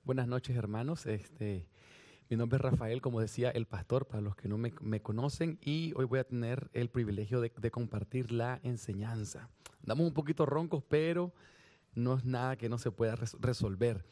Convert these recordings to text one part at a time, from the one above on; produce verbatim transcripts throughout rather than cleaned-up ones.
Buenas noches, hermanos. Este, mi nombre es Rafael, como decía el pastor, para los que no me, me conocen, y hoy voy a tener el privilegio de, de compartir la enseñanza. Andamos un poquito roncos, pero no es nada que no se pueda res- resolver.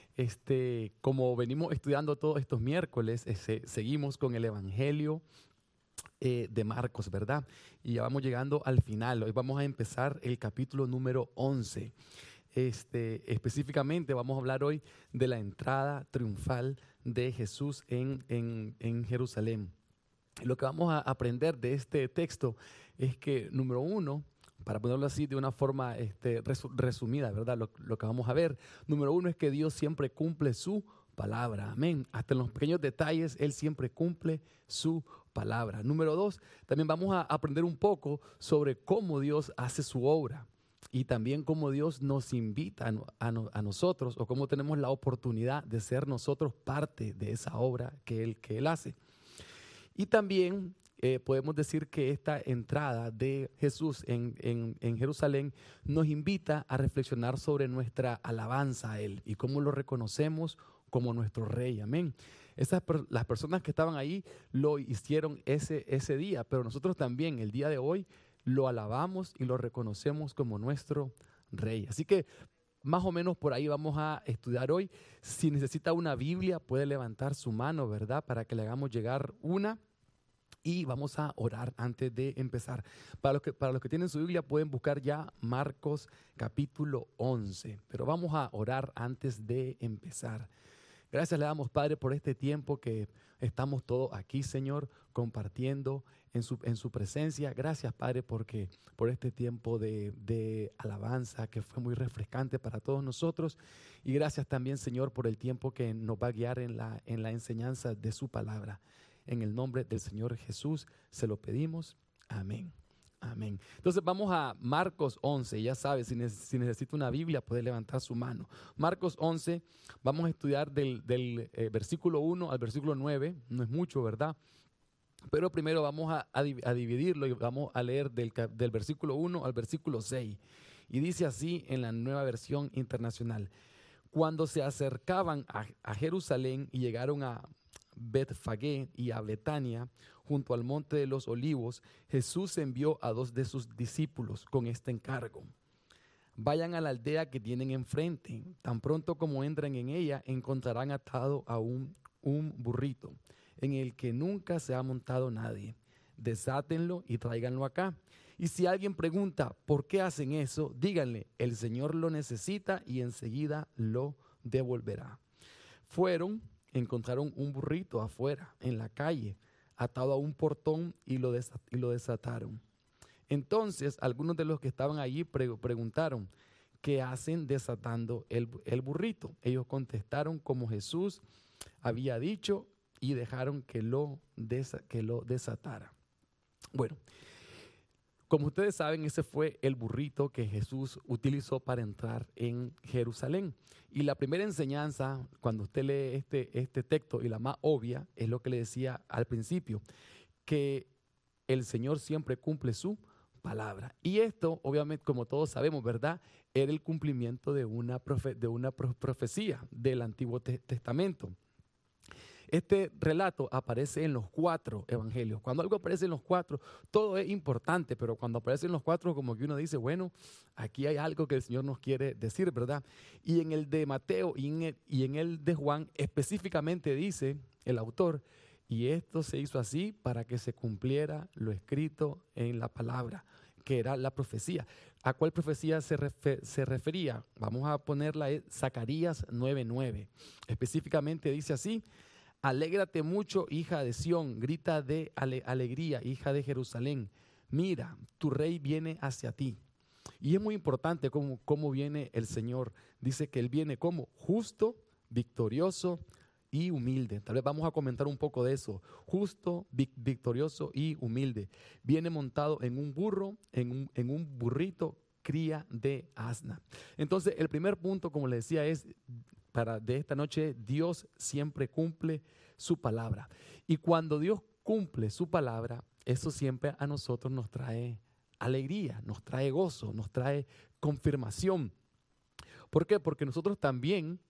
Este, como venimos estudiando todos estos miércoles, eh, se- seguimos con el Evangelio eh, de Marcos, ¿verdad? Y ya vamos llegando al final. Hoy vamos a empezar el capítulo número once. Este, específicamente vamos a hablar hoy de la entrada triunfal de Jesús en, en, en Jerusalén. Lo que vamos a aprender de este texto es que, número uno, para ponerlo así de una forma este, resu- resumida, ¿verdad? Lo, lo que vamos a ver, número uno es que Dios siempre cumple su palabra, amén. Hasta en los pequeños detalles, Él siempre cumple su palabra. Número dos, también vamos a aprender un poco sobre cómo Dios hace su obra y también cómo Dios nos invita a, no- a no- a nosotros, o cómo tenemos la oportunidad de ser nosotros parte de esa obra que Él, que él hace. Y también eh, podemos decir que esta entrada de Jesús en, en- en Jerusalén nos invita a reflexionar sobre nuestra alabanza a Él y cómo lo reconocemos como nuestro Rey. Amén. Esas, per- las personas que estaban ahí lo hicieron ese, ese día, pero nosotros también el día de hoy lo alabamos y lo reconocemos como nuestro Rey. Así que más o menos por ahí vamos a estudiar hoy. Si necesita una Biblia, puede levantar su mano, ¿verdad? Para que le hagamos llegar una. Y vamos a orar antes de empezar. Para los que, para los que tienen su Biblia pueden buscar ya Marcos capítulo once. Pero vamos a orar antes de empezar. Gracias le damos, Padre, por este tiempo que estamos todos aquí, Señor, compartiendo en su, en su presencia. Gracias, Padre, porque por este tiempo de, de alabanza que fue muy refrescante para todos nosotros. Y gracias también, Señor, por el tiempo que nos va a guiar en la, en la enseñanza de su palabra. En el nombre del Señor Jesús se lo pedimos. Amén. Amén. Entonces vamos a Marcos once. Ya sabes, si, ne- si necesita una Biblia puede levantar su mano. Marcos once, vamos a estudiar del, del eh, versículo uno al versículo nueve. No es mucho, ¿verdad? Pero primero vamos a, a di- a dividirlo y vamos a leer del, ca- del versículo uno al versículo seis. Y dice así en la Nueva Versión Internacional. Cuando se acercaban a, a Jerusalén y llegaron a Betfagé y a Betania, junto al monte de los olivos, Jesús envió a dos de sus discípulos con este encargo. Vayan a la aldea que tienen enfrente. Tan pronto como entren en ella, encontrarán atado a un, un burrito en el que nunca se ha montado nadie. Desátenlo y tráiganlo acá. Y si alguien pregunta por qué hacen eso, díganle, el Señor lo necesita y enseguida lo devolverá. Fueron, encontraron un burrito afuera, en la calle, atado a un portón y lo, desa- y lo desataron. Entonces, algunos de los que estaban allí pre- preguntaron, ¿qué hacen desatando el, el burrito? Ellos contestaron como Jesús había dicho y dejaron que lo, desa- que lo desatara. Bueno, como ustedes saben, ese fue el burrito que Jesús utilizó para entrar en Jerusalén. Y la primera enseñanza, cuando usted lee este, este texto, y la más obvia, es lo que le decía al principio, que el Señor siempre cumple su palabra. Y esto, obviamente, como todos sabemos, ¿verdad? Era el cumplimiento de una, profe de una pro profecía del Antiguo Te Testamento. Este relato aparece en los cuatro evangelios. Cuando algo aparece en los cuatro, todo es importante, pero cuando aparece en los cuatro, como que uno dice, bueno, aquí hay algo que el Señor nos quiere decir, ¿verdad? Y en el de Mateo y en el, y en el de Juan, específicamente dice el autor, y esto se hizo así para que se cumpliera lo escrito en la palabra, que era la profecía. ¿A cuál profecía se, refer se refería? Vamos a ponerla en Zacarías nueve nueve. Específicamente dice así: alégrate mucho, hija de Sión, grita de ale alegría, hija de Jerusalén. Mira, tu rey viene hacia ti. Y es muy importante cómo, cómo viene el Señor. Dice que Él viene como justo, victorioso y humilde. Tal vez vamos a comentar un poco de eso. Justo, vic victorioso y humilde. Viene montado en un burro, en un, en un burrito, cría de asna. Entonces, el primer punto, como le decía, es para de esta noche: Dios siempre cumple su palabra. Y cuando Dios cumple su palabra, eso siempre a nosotros nos trae alegría, nos trae gozo, nos trae confirmación. ¿Por qué? Porque nosotros también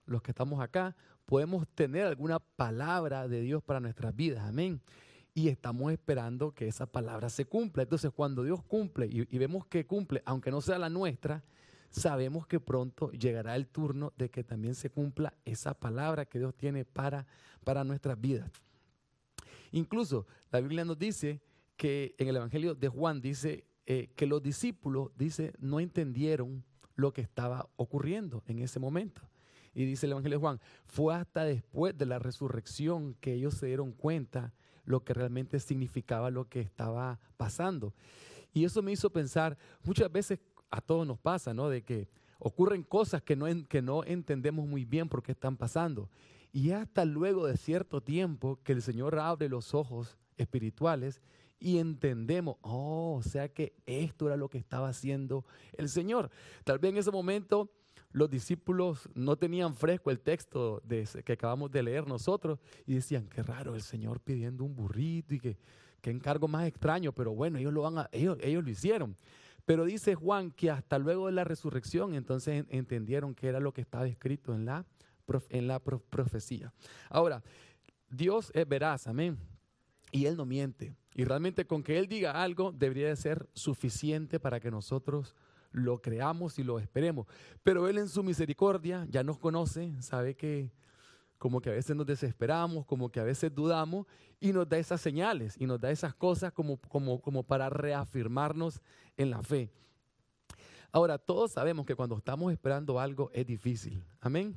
los que estamos acá, podemos tener alguna palabra de Dios para nuestras vidas, amén. Y estamos esperando que esa palabra se cumpla. Entonces, cuando Dios cumple y, y vemos que cumple, aunque no sea la nuestra, sabemos que pronto llegará el turno de que también se cumpla esa palabra que Dios tiene para, para nuestras vidas. Incluso la Biblia nos dice que en el Evangelio de Juan dice eh, que los discípulos, dice, no entendieron lo que estaba ocurriendo en ese momento. Y dice el Evangelio de Juan, fue hasta después de la resurrección que ellos se dieron cuenta lo que realmente significaba lo que estaba pasando. Y eso me hizo pensar, muchas veces a todos nos pasa, ¿no? De que ocurren cosas que no, en, que no entendemos muy bien por qué están pasando. Y hasta luego de cierto tiempo que el Señor abre los ojos espirituales y entendemos, oh, o sea que esto era lo que estaba haciendo el Señor. Tal vez en ese momento los discípulos no tenían fresco el texto de ese, que acabamos de leer nosotros y decían, qué raro el Señor pidiendo un burrito y que, qué encargo más extraño, pero bueno, ellos lo, van a, ellos, ellos lo hicieron. Pero dice Juan que hasta luego de la resurrección entonces entendieron que era lo que estaba escrito en la, en la profecía. Ahora, Dios es veraz, amén, y Él no miente. Y realmente con que Él diga algo debería de ser suficiente para que nosotros lo creamos y lo esperemos. Pero Él en su misericordia ya nos conoce, sabe que como que a veces nos desesperamos, como que a veces dudamos y nos da esas señales y nos da esas cosas como, como, como para reafirmarnos en la fe. Ahora, todos sabemos que cuando estamos esperando algo es difícil. Amén.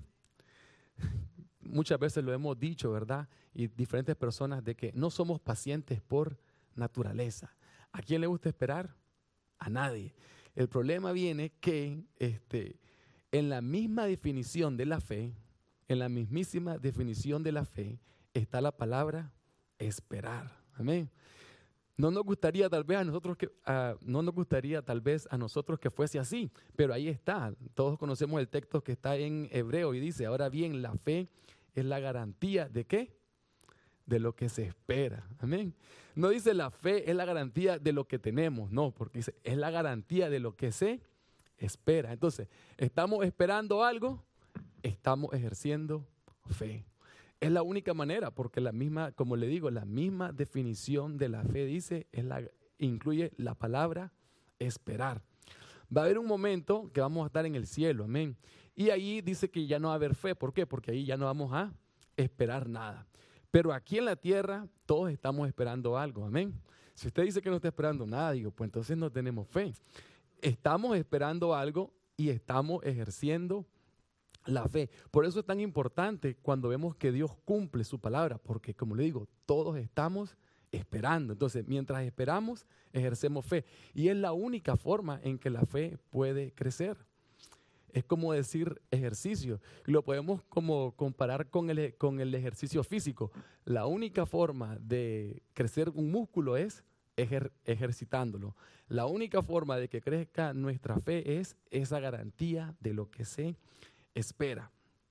Muchas veces lo hemos dicho, ¿verdad? Y diferentes personas de que no somos pacientes por naturaleza. ¿A quién le gusta esperar? A nadie. El problema viene que este, en la misma definición de la fe, en la mismísima definición de la fe, está la palabra esperar. Amén. No nos gustaría tal vez a nosotros que uh, no nos gustaría tal vez a nosotros que fuese así, pero ahí está. Todos conocemos el texto que está en hebreo y dice, ahora bien, la fe es la garantía de ¿qué? De lo que se espera. Amén. No dice la fe es la garantía de lo que tenemos, no, porque dice es la garantía de lo que se espera. Entonces, estamos esperando algo, estamos ejerciendo fe. Es la única manera, porque la misma, como le digo, la misma definición de la fe dice, es la, incluye la palabra esperar. Va a haber un momento que vamos a estar en el cielo, amén. Y ahí dice que ya no va a haber fe. ¿Por qué? Porque ahí ya no vamos a esperar nada. Pero aquí en la tierra todos estamos esperando algo, amén. Si usted dice que no está esperando nada, digo, pues entonces no tenemos fe. Estamos esperando algo y estamos ejerciendo la fe. Por eso es tan importante cuando vemos que Dios cumple su palabra, porque como le digo, todos estamos esperando. Entonces, mientras esperamos, ejercemos fe. Y es la única forma en que la fe puede crecer. Es como decir ejercicio. Lo podemos como comparar con el, con el ejercicio físico. La única forma de crecer un músculo es ejer, ejercitándolo. La única forma de que crezca nuestra fe es esa garantía de lo que se espera.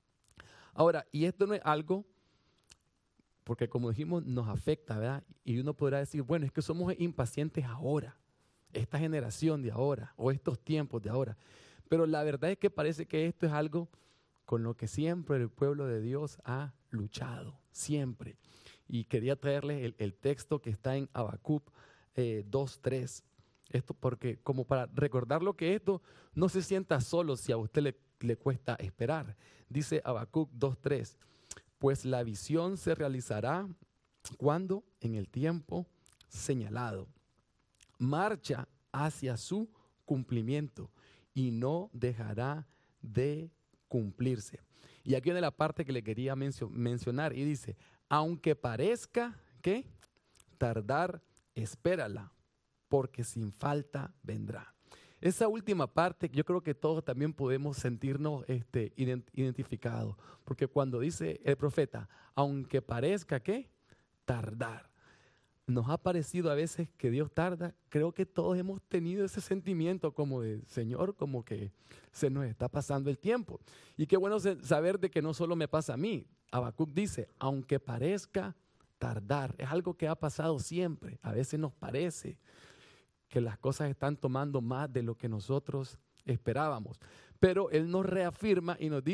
Ahora, y esto no es algo, porque como dijimos, nos afecta, ¿verdad? Y uno podrá decir, bueno, es que somos impacientes ahora, esta generación de ahora, o estos tiempos de ahora. Pero la verdad es que parece que esto es algo con lo que siempre el pueblo de Dios ha luchado, siempre. Y quería traerles el, el texto que está en Habacuc eh, dos tres. Esto porque como para recordar lo que esto, no se sienta solo si a usted le, le cuesta esperar. Dice Habacuc dos tres, pues la visión se realizará cuando en el tiempo señalado. Marcha hacia su cumplimiento y no dejará de cumplirse. Y aquí viene la parte que le quería mencio- mencionar y dice, aunque parezca que tardar, espérala, porque sin falta vendrá. Esa última parte yo creo que todos también podemos sentirnos este, ident- identificados, porque cuando dice el profeta, aunque parezca que tardar, nos ha parecido a veces que Dios tarda. Creo que todos hemos tenido ese sentimiento como de, Señor, como que se nos está pasando el tiempo. Y qué bueno saber de que no solo me pasa a mí. Habacuc dice, aunque parezca tardar, es algo que ha pasado siempre. A veces nos parece que las cosas están tomando más de lo que nosotros esperábamos. Pero Él nos reafirma y nos dice,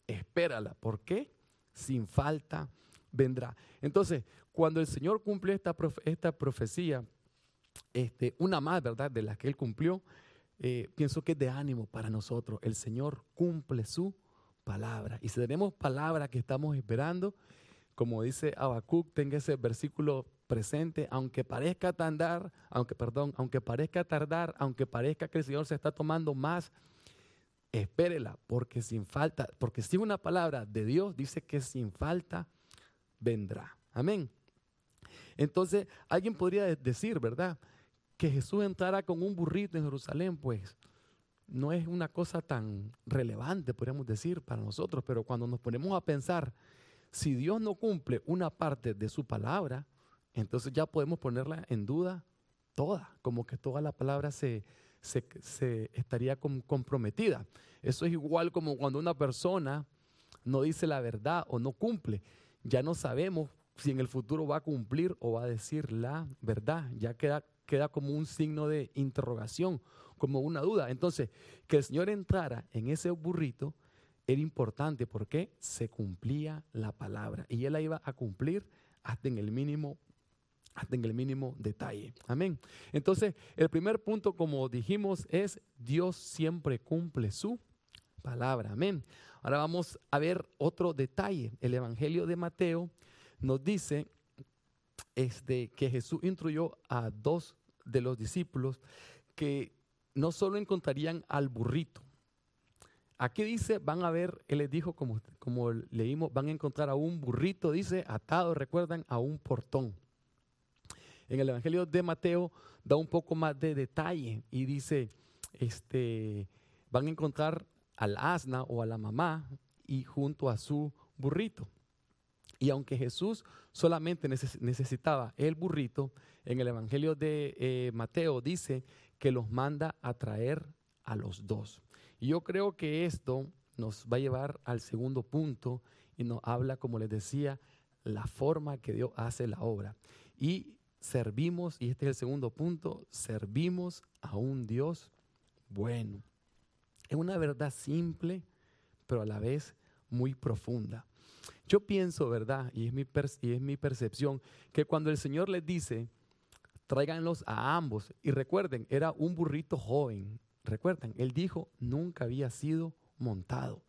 espérala. ¿Por qué? Sin falta vendrá. Entonces, cuando el Señor cumplió esta, profe- esta profecía, este, una más, ¿verdad?, de las que Él cumplió, eh, pienso que es de ánimo para nosotros. El Señor cumple su palabra. Y si tenemos palabra que estamos esperando, como dice Habacuc, tenga ese versículo presente, aunque parezca tardar, aunque, perdón, aunque parezca tardar, aunque parezca que el Señor se está tomando más, espérela, porque sin falta, porque si una palabra de Dios dice que sin falta vendrá. Amén. Entonces, alguien podría decir, ¿verdad?, que Jesús entrara con un burrito en Jerusalén, pues no es una cosa tan relevante, podríamos decir, para nosotros, pero cuando nos ponemos a pensar, si Dios no cumple una parte de su palabra, entonces ya podemos ponerla en duda toda, como que toda la palabra se, se, se estaría com- comprometida. Eso es igual como cuando una persona no dice la verdad o no cumple. Ya no sabemos si en el futuro va a cumplir o va a decir la verdad. Ya queda, queda como un signo de interrogación, como una duda. Entonces, que el Señor entrara en ese burrito era importante porque se cumplía la palabra y Él la iba a cumplir hasta en el mínimo, hasta en el mínimo detalle. Amén. Entonces, el primer punto, como dijimos, es Dios siempre cumple su palabra. Amén. Ahora vamos a ver otro detalle. El Evangelio de Mateo nos dice este, que Jesús instruyó a dos de los discípulos que no solo encontrarían al burrito. Aquí dice, van a ver, Él les dijo, como, como leímos, van a encontrar a un burrito, dice, atado, recuerdan, a un portón. En el Evangelio de Mateo da un poco más de detalle y dice, este, van a encontrar al asna o a la mamá y junto a su burrito. Y aunque Jesús solamente neces- necesitaba el burrito, en el Evangelio de eh, Mateo dice que los manda a traer a los dos. Y yo creo que esto nos va a llevar al segundo punto y nos habla, como les decía, la forma que Dios hace la obra. Y servimos, y este es el segundo punto, servimos a un Dios bueno. Es una verdad simple, pero a la vez muy profunda. Yo pienso, ¿verdad? Y es mi, per- y es mi percepción, que cuando el Señor les dice, tráiganlos a ambos, y recuerden, era un burrito joven, recuerdan, Él dijo, nunca había sido montado.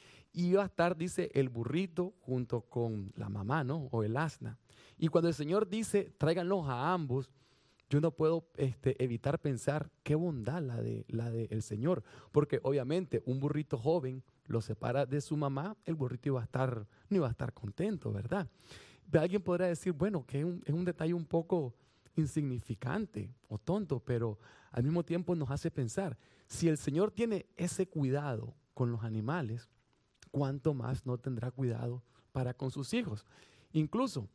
Y iba a estar, dice, el burrito junto con la mamá, ¿no? O el asna. Y cuando el Señor dice, tráiganlos a ambos, yo no puedo este, evitar pensar qué bondad la de la del Señor, porque obviamente un burrito joven lo separa de su mamá, el burrito iba a estar, no iba a estar contento, ¿verdad? Pero alguien podrá decir, bueno, que es un, es un detalle un poco insignificante o tonto, pero al mismo tiempo nos hace pensar, si el Señor tiene ese cuidado con los animales, ¿cuánto más no tendrá cuidado para con sus hijos? Incluso,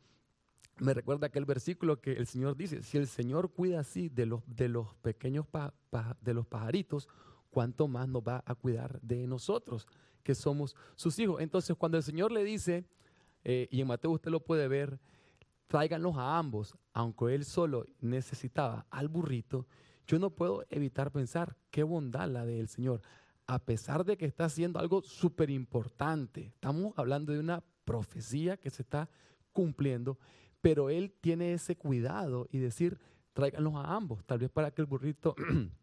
me recuerda aquel versículo que el Señor dice, si el Señor cuida así de los, de los pequeños pa, pa, de los pajaritos, ¿cuánto más nos va a cuidar de nosotros, que somos sus hijos? Entonces, cuando el Señor le dice, eh, y en Mateo usted lo puede ver, tráiganlos a ambos, aunque Él solo necesitaba al burrito, yo no puedo evitar pensar qué bondad la del Señor, a pesar de que está haciendo algo súper importante. Estamos hablando de una profecía que se está cumpliendo, pero Él tiene ese cuidado y decir, tráiganlos a ambos, tal vez para que el burrito,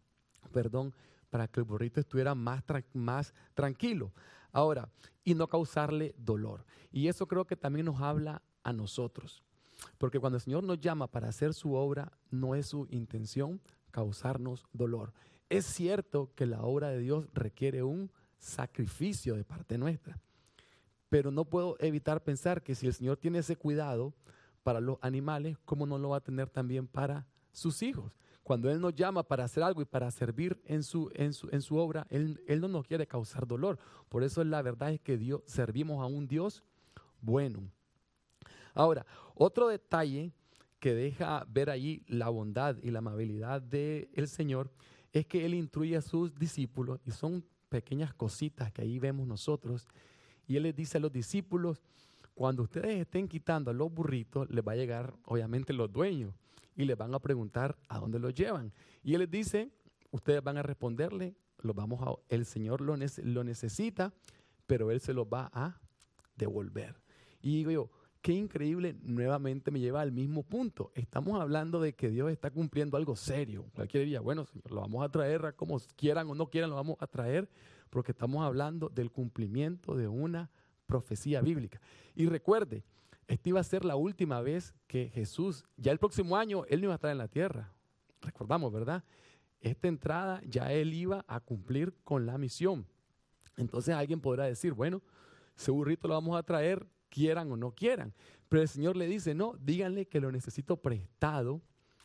perdón, para que el burrito estuviera más, tra- más tranquilo. Ahora, y no causarle dolor. Y eso creo que también nos habla a nosotros. Porque cuando el Señor nos llama para hacer su obra, no es su intención causarnos dolor. Es cierto que la obra de Dios requiere un sacrificio de parte nuestra. Pero no puedo evitar pensar que si el Señor tiene ese cuidado para los animales, ¿cómo no lo va a tener también para sus hijos? Cuando Él nos llama para hacer algo y para servir en su, en su, en su obra, Él, Él no nos quiere causar dolor. Por eso la verdad es que Dios, servimos a un Dios bueno. Ahora, otro detalle que deja ver allí la bondad y la amabilidad del Señor es que Él instruye a sus discípulos, y son pequeñas cositas que ahí vemos nosotros, y Él les dice a los discípulos, cuando ustedes estén quitando a los burritos, les va a llegar obviamente los dueños y les van a preguntar a dónde los llevan. Y Él les dice, ustedes van a responderle, los vamos a, el Señor lo, lo necesita, pero Él se los va a devolver. Y digo yo, qué increíble, nuevamente me lleva al mismo punto. Estamos hablando de que Dios está cumpliendo algo serio. Cualquiera diría, bueno, Señor, lo vamos a traer, como quieran o no quieran, lo vamos a traer, porque estamos hablando del cumplimiento de una profecía bíblica. Y recuerde, esta iba a ser la última vez que Jesús, ya el próximo año, Él no iba a estar en la tierra. Recordamos, ¿verdad? Esta entrada ya Él iba a cumplir con la misión. Entonces alguien podrá decir, bueno, ese burrito lo vamos a traer, quieran o no quieran. Pero el Señor le dice, no, díganle que lo necesito prestado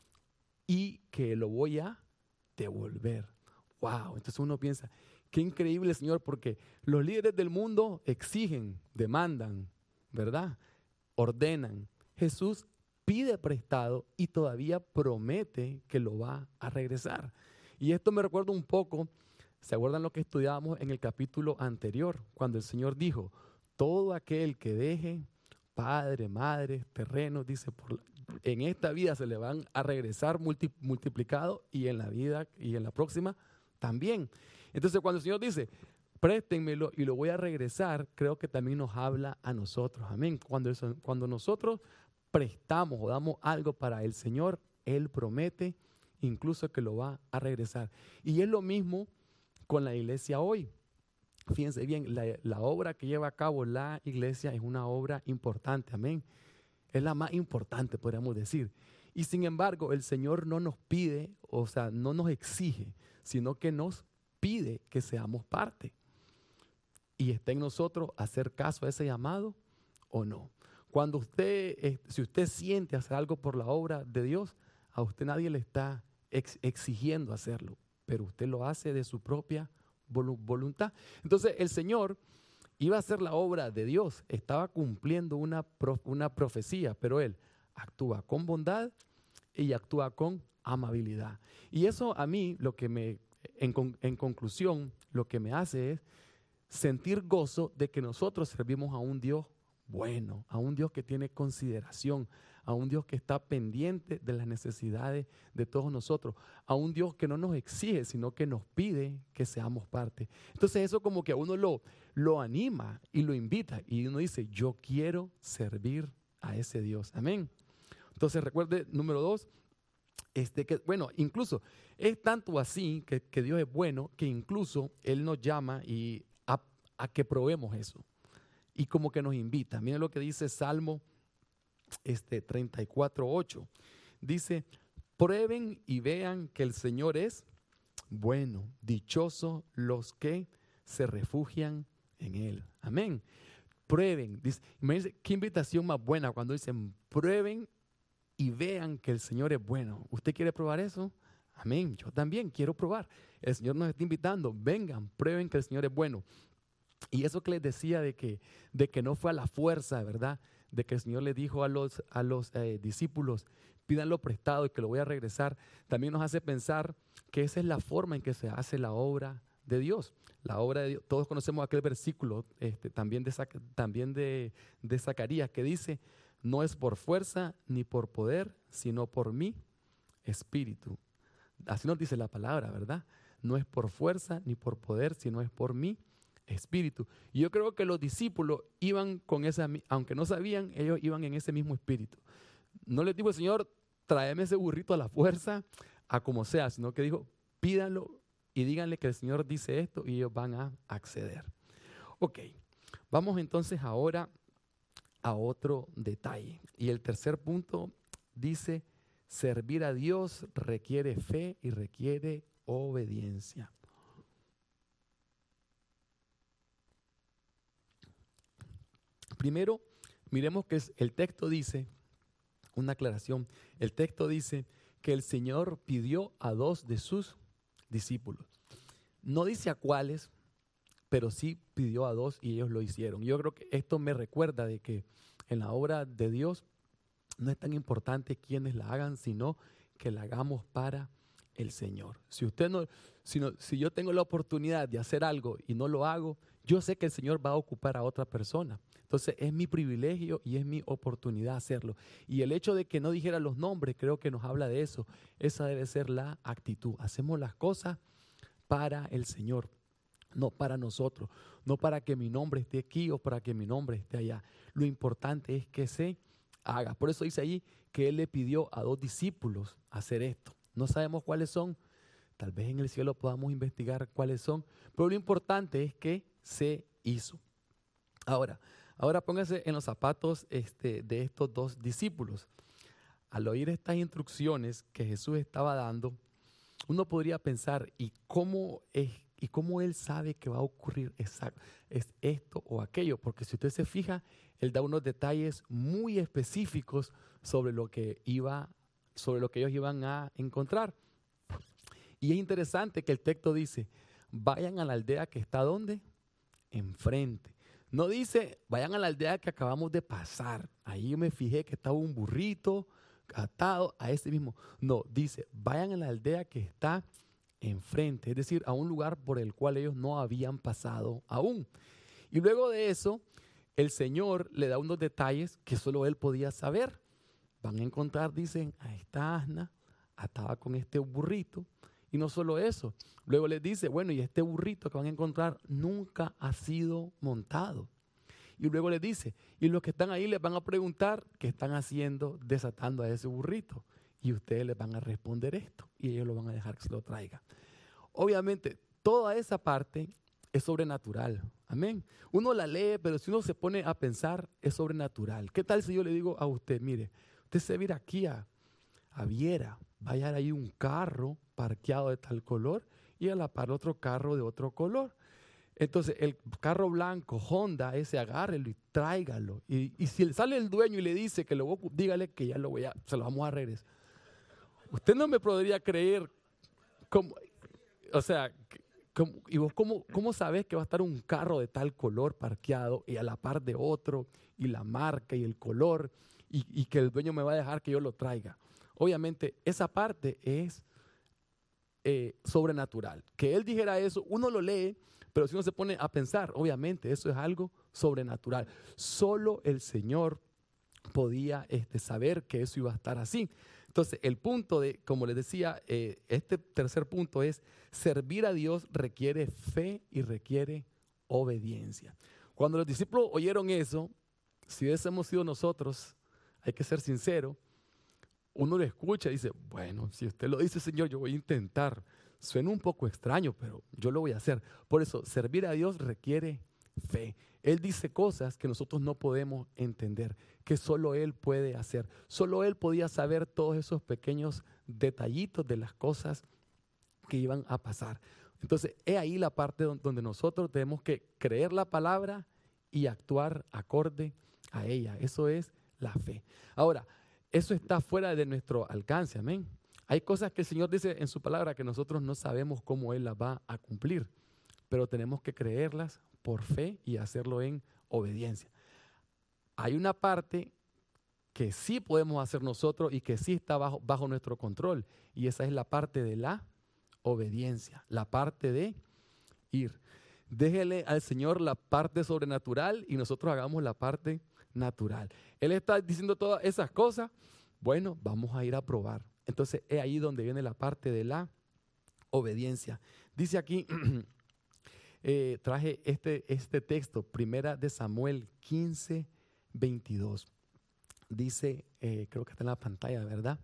y que lo voy a devolver. Wow, entonces uno piensa, qué increíble, Señor, porque los líderes del mundo exigen, demandan, ¿verdad? Ordenan. Jesús pide prestado y todavía promete que lo va a regresar. Y esto me recuerda un poco, ¿se acuerdan lo que estudiábamos en el capítulo anterior? Cuando el Señor dijo, todo aquel que deje padre, madre, terrenos, dice, por la, en esta vida se le van a regresar multi, multiplicado y en la vida y en la próxima también. Entonces cuando el Señor dice, préstenmelo y lo voy a regresar, creo que también nos habla a nosotros. Amén. Cuando, eso, cuando nosotros prestamos o damos algo para el Señor, Él promete incluso que lo va a regresar. Y es lo mismo con la iglesia hoy. Fíjense bien, la, la obra que lleva a cabo la iglesia es una obra importante, amén. Es la más importante, podríamos decir. Y sin embargo, el Señor no nos pide, o sea, no nos exige, sino que nos pide que seamos parte. Y está en nosotros hacer caso a ese llamado o no. Cuando usted, eh, si usted siente hacer algo por la obra de Dios, a usted nadie le está ex exigiendo hacerlo, pero usted lo hace de su propia voluntad. Entonces el Señor iba a hacer la obra de Dios, estaba cumpliendo una, prof, una profecía, pero Él actúa con bondad y actúa con amabilidad. Y eso a mí, lo que me, en, en conclusión, lo que me hace es sentir gozo de que nosotros servimos a un Dios bueno, a un Dios que tiene consideración, a un Dios que está pendiente de las necesidades de todos nosotros, a un Dios que no nos exige, sino que nos pide que seamos parte. Entonces eso como que a uno lo, lo anima y lo invita y uno dice, yo quiero servir a ese Dios. Amén. Entonces recuerde, número dos, este que, bueno, incluso es tanto así que, que Dios es bueno que incluso Él nos llama y a, a que probemos eso. Y como que nos invita. Miren lo que dice Salmo este, treinta y cuatro, ocho. Dice, prueben y vean que el Señor es bueno. Dichosos los que se refugian en Él. Amén. Prueben. Dice, imagínense qué invitación más buena cuando dicen, prueben y vean que el Señor es bueno. ¿Usted quiere probar eso? Amén. Yo también quiero probar. El Señor nos está invitando. Vengan, prueben que el Señor es bueno. Y eso que les decía de que, de que no fue a la fuerza, ¿verdad? De que el Señor le dijo a los, a los eh, discípulos, pídanlo prestado y que lo voy a regresar, también nos hace pensar que esa es la forma en que se hace la obra de Dios. La obra de Dios, todos conocemos aquel versículo este, también, de, también de, de Zacarías que dice, no es por fuerza ni por poder, sino por mi espíritu. Así nos dice la palabra, ¿verdad? No es por fuerza ni por poder, sino es por mi espíritu. Y yo creo que los discípulos iban con esa, aunque no sabían, ellos iban en ese mismo espíritu. No les dijo el Señor, tráeme ese burrito a la fuerza, a como sea, sino que dijo, pídanlo y díganle que el Señor dice esto y ellos van a acceder. Ok, vamos entonces ahora a otro detalle. Y el tercer punto dice, servir a Dios requiere fe y requiere obediencia. Primero, miremos que el texto dice, una aclaración, el texto dice que el Señor pidió a dos de sus discípulos. No dice a cuáles, pero sí pidió a dos y ellos lo hicieron. Yo creo que esto me recuerda de que en la obra de Dios no es tan importante quiénes la hagan, sino que la hagamos para el Señor. Si usted no, si, no, si yo tengo la oportunidad de hacer algo y no lo hago, yo sé que el Señor va a ocupar a otra persona. Entonces es mi privilegio y es mi oportunidad hacerlo. Y el hecho de que no dijera los nombres, creo que nos habla de eso. Esa debe ser la actitud. Hacemos las cosas para el Señor. no para nosotros, no para que mi nombre esté aquí o para que mi nombre esté allá. Lo importante es que se haga. Por eso dice ahí que Él le pidió a dos discípulos hacer esto. No sabemos cuáles son, tal vez en el cielo podamos investigar cuáles son, pero lo importante es que se hizo. Ahora, ahora póngase en los zapatos este, de estos dos discípulos. Al oír estas instrucciones que Jesús estaba dando, uno podría pensar, ¿y cómo, es, y cómo Él sabe que va a ocurrir exacto, es esto o aquello? Porque si usted se fija, Él da unos detalles muy específicos sobre lo que iba, sobre lo que ellos iban a encontrar. Y es interesante que el texto dice, vayan a la aldea que está ¿dónde? Enfrente. No dice, vayan a la aldea que acabamos de pasar. Ahí yo me fijé que estaba un burrito atado a ese mismo. No, dice, vayan a la aldea que está enfrente. Es decir, a un lugar por el cual ellos no habían pasado aún. Y luego de eso, el Señor le da unos detalles que solo Él podía saber. Van a encontrar, dicen, a esta asna atada con este burrito. Y no solo eso, luego les dice, bueno, y este burrito que van a encontrar nunca ha sido montado. Y luego les dice, y los que están ahí les van a preguntar qué están haciendo desatando a ese burrito. Y ustedes les van a responder esto y ellos lo van a dejar que se lo traiga. Obviamente, toda esa parte es sobrenatural. Amén. Uno la lee, pero si uno se pone a pensar, es sobrenatural. ¿Qué tal si yo le digo a usted, mire, usted se vira aquí a, a Viera, vaya ahí un carro parqueado de tal color y a la par otro carro de otro color. Entonces el carro blanco, Honda, ese agárrelo y tráigalo. Y, y si sale el dueño y le dice que lo voy, dígale que ya lo voy a, se lo vamos a regresar. Usted no me podría creer, cómo, o sea, cómo, y vos cómo, cómo sabés que va a estar un carro de tal color parqueado y a la par de otro y la marca y el color y, y que el dueño me va a dejar que yo lo traiga. Obviamente esa parte es eh, sobrenatural. Que Él dijera eso, uno lo lee, pero si uno se pone a pensar, obviamente eso es algo sobrenatural. Solo el Señor podía este, saber que eso iba a estar así. Entonces el punto de, como les decía, eh, este tercer punto es, servir a Dios requiere fe y requiere obediencia. Cuando los discípulos oyeron eso, si hubiésemos sido nosotros, hay que ser sincero, uno lo escucha y dice, bueno, si usted lo dice, Señor, yo voy a intentar. Suena un poco extraño, pero yo lo voy a hacer. Por eso, servir a Dios requiere fe. Él dice cosas que nosotros no podemos entender, que solo Él puede hacer. Solo Él podía saber todos esos pequeños detallitos de las cosas que iban a pasar. Entonces, es ahí la parte donde nosotros tenemos que creer la palabra y actuar acorde a ella. Eso es la fe. Ahora, eso está fuera de nuestro alcance, amén. Hay cosas que el Señor dice en su palabra que nosotros no sabemos cómo Él las va a cumplir, pero tenemos que creerlas por fe y hacerlo en obediencia. Hay una parte que sí podemos hacer nosotros y que sí está bajo, bajo nuestro control, y esa es la parte de la obediencia, la parte de ir. Déjele al Señor la parte sobrenatural y nosotros hagamos la parte natural. Él está diciendo todas esas cosas, bueno, vamos a ir a probar. Entonces es ahí donde viene la parte de la obediencia. Dice aquí, eh, traje este, este texto, primera de Samuel quince, veintidós. Dice, eh, creo que está en la pantalla, ¿verdad?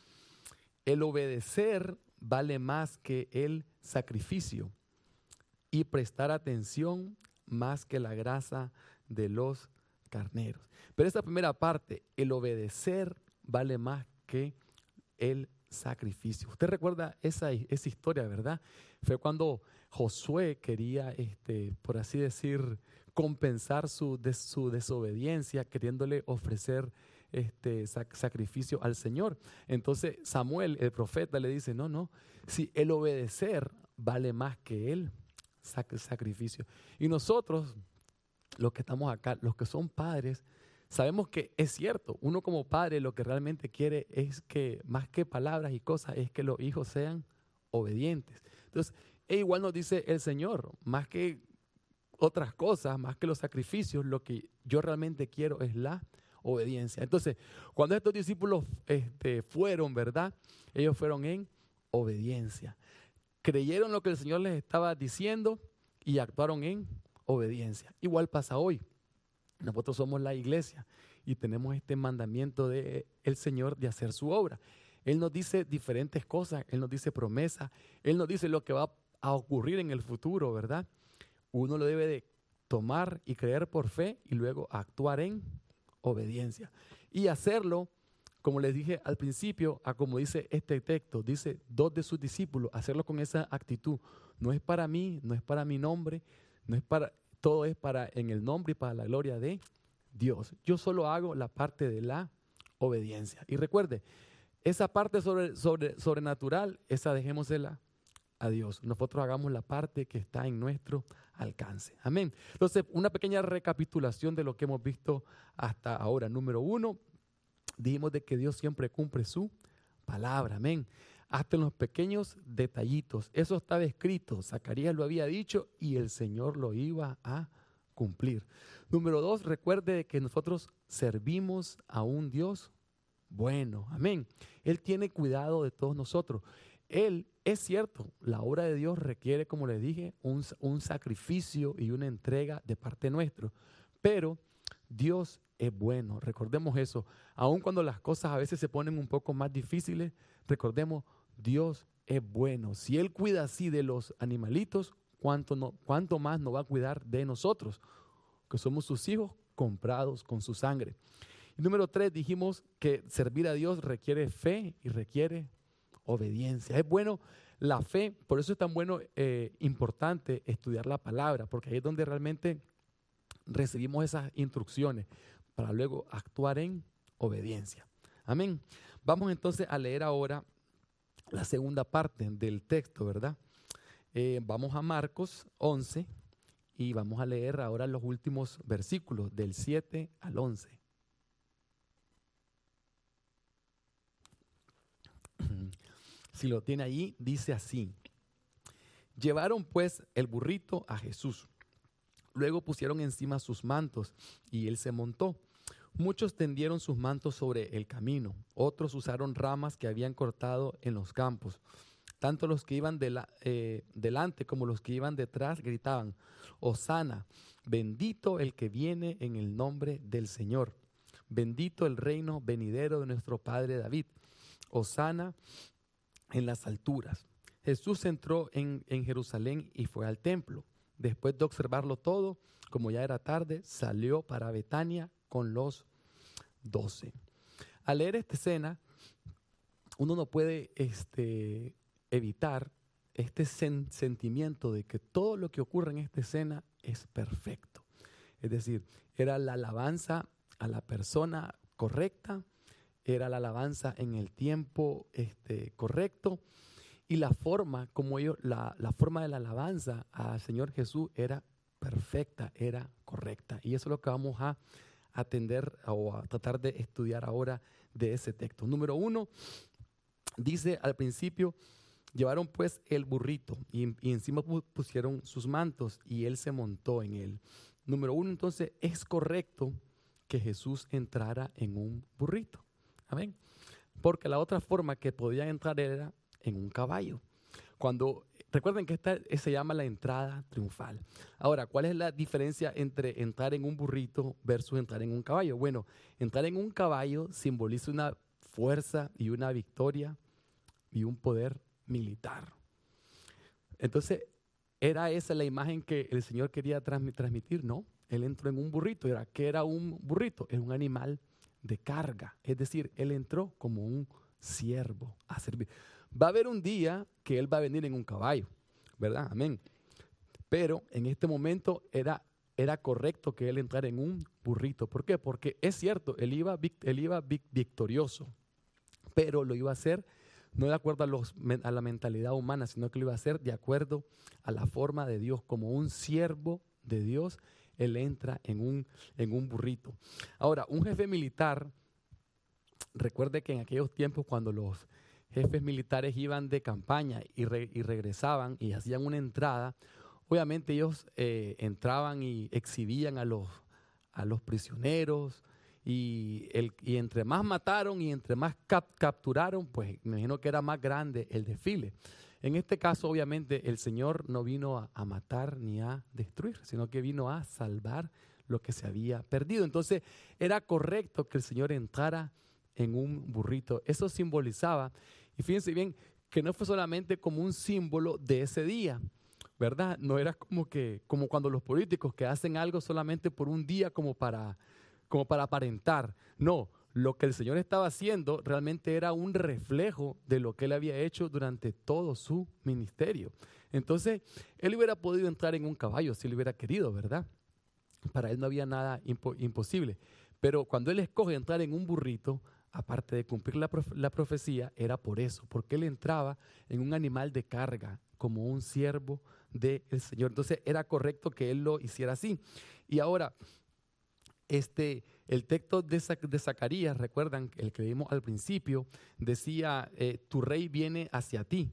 El obedecer vale más que el sacrificio y prestar atención más que la grasa de los carneros. Pero esta primera parte, el obedecer vale más que el sacrificio. Usted recuerda esa, esa historia, ¿verdad? Fue cuando Josué quería, este, por así decir, compensar su, de, su desobediencia, queriéndole ofrecer este, sac, sacrificio al Señor. Entonces Samuel, el profeta, le dice, no, no, si el obedecer vale más que el sac, sacrificio. Y nosotros, los que estamos acá, los que son padres, sabemos que es cierto, uno como padre lo que realmente quiere es que, más que palabras y cosas, es que los hijos sean obedientes. Entonces, e igual nos dice el Señor, más que otras cosas, más que los sacrificios, lo que yo realmente quiero es la obediencia. Entonces, cuando estos discípulos este, fueron, ¿verdad? Ellos fueron en obediencia. Creyeron lo que el Señor les estaba diciendo y actuaron en obediencia. Igual pasa hoy. Nosotros somos la iglesia y tenemos este mandamiento del Señor de hacer su obra. Él nos dice diferentes cosas, Él nos dice promesas, Él nos dice lo que va a ocurrir en el futuro, ¿verdad? Uno lo debe de tomar y creer por fe y luego actuar en obediencia. Y hacerlo, como les dije al principio, a como dice este texto, dice dos de sus discípulos, hacerlo con esa actitud. No es para mí, no es para mi nombre, no es para, todo es para en el nombre y para la gloria de Dios. Yo solo hago la parte de la obediencia. Y recuerde, esa parte sobre, sobre, sobrenatural, esa dejémosela a Dios. Nosotros hagamos la parte que está en nuestro alcance. Amén. Entonces, una pequeña recapitulación de lo que hemos visto hasta ahora. Número uno, dijimos de que Dios siempre cumple su palabra. Amén. Hasta en los pequeños detallitos. Eso estaba escrito. Zacarías lo había dicho y el Señor lo iba a cumplir. Número dos, recuerde de que nosotros servimos a un Dios bueno. Amén. Él tiene cuidado de todos nosotros. Él, es cierto, la obra de Dios requiere, como les dije, un, un sacrificio y una entrega de parte nuestra. Pero Dios es bueno, recordemos eso. Aun cuando las cosas a veces se ponen un poco más difíciles, recordemos, Dios es bueno. Si Él cuida así de los animalitos, ¿cuánto, no, cuánto más nos va a cuidar de nosotros? Que somos sus hijos comprados con su sangre. Y número tres, dijimos que servir a Dios requiere fe y requiere obediencia. Es bueno la fe, por eso es tan bueno, eh, importante estudiar la palabra, porque ahí es donde realmente recibimos esas instrucciones para luego actuar en obediencia. Amén. Vamos entonces a leer ahora la segunda parte del texto, ¿verdad? Eh, vamos a Marcos once y vamos a leer ahora los últimos versículos del siete al once. Si lo tiene allí, dice así: llevaron pues el burrito a Jesús. Luego pusieron encima sus mantos y él se montó. Muchos tendieron sus mantos sobre el camino. Otros usaron ramas que habían cortado en los campos. Tanto los que iban de la, eh, delante como los que iban detrás gritaban: Hosana, bendito el que viene en el nombre del Señor. Bendito el reino venidero de nuestro padre David. Hosana en las alturas. Jesús entró en, en Jerusalén y fue al templo. Después de observarlo todo, como ya era tarde, salió para Betania con los doce. Al leer esta escena, uno no puede este, evitar este sen- sentimiento de que todo lo que ocurre en esta escena es perfecto. Es decir, era la alabanza a la persona correcta, era la alabanza en el tiempo este, correcto, y la forma como ellos, la, la forma de la alabanza al Señor Jesús era perfecta, era correcta. Y eso es lo que vamos a atender o a tratar de estudiar ahora de ese texto. Número uno, dice al principio: llevaron pues el burrito y, y encima pusieron sus mantos y él se montó en él. Número uno, entonces, es correcto que Jesús entrara en un burrito. Amén. Porque la otra forma que podía entrar era en un caballo. Cuando, recuerden que esta se llama la entrada triunfal. Ahora, ¿cuál es la diferencia entre entrar en un burrito versus entrar en un caballo? Bueno, entrar en un caballo simboliza una fuerza y una victoria y un poder militar. Entonces, ¿era esa la imagen que el Señor quería transmitir? No, Él entró en un burrito. ¿Era qué era un burrito? Es un animal de carga. Es decir, Él entró como un siervo a servir. Va a haber un día que Él va a venir en un caballo, ¿verdad? Amén. Pero en este momento era, era correcto que Él entrara en un burrito. ¿Por qué? Porque es cierto, Él iba, él iba victorioso, pero lo iba a hacer no de acuerdo a, los, a la mentalidad humana, sino que lo iba a hacer de acuerdo a la forma de Dios. Como un siervo de Dios, Él entra en un, en un burrito. Ahora, un jefe militar, recuerde que en aquellos tiempos cuando los jefes militares iban de campaña y, re, y regresaban y hacían una entrada, obviamente ellos eh, entraban y exhibían a los, a los prisioneros, y, el, y entre más mataron y entre más cap, capturaron, pues me imagino que era más grande el desfile. En este caso, obviamente, el Señor no vino a, a matar ni a destruir, sino que vino a salvar lo que se había perdido. Entonces, era correcto que el Señor entrara en un burrito. Eso simbolizaba, y fíjense bien, que no fue solamente como un símbolo de ese día, ¿verdad? No era como que, como cuando los políticos que hacen algo solamente por un día como para, como para aparentar. No, lo que el Señor estaba haciendo realmente era un reflejo de lo que Él había hecho durante todo su ministerio. Entonces, Él hubiera podido entrar en un caballo si Él hubiera querido, ¿verdad? Para Él no había nada impo- imposible. Pero cuando Él escoge entrar en un burrito, aparte de cumplir la, profe- la profecía, era por eso, porque Él entraba en un animal de carga, como un siervo del Señor. Entonces era correcto que Él lo hiciera así. Y ahora, este, el texto de, Zac- de Zacarías, recuerdan, el que leímos al principio, decía, eh, tu rey viene hacia ti,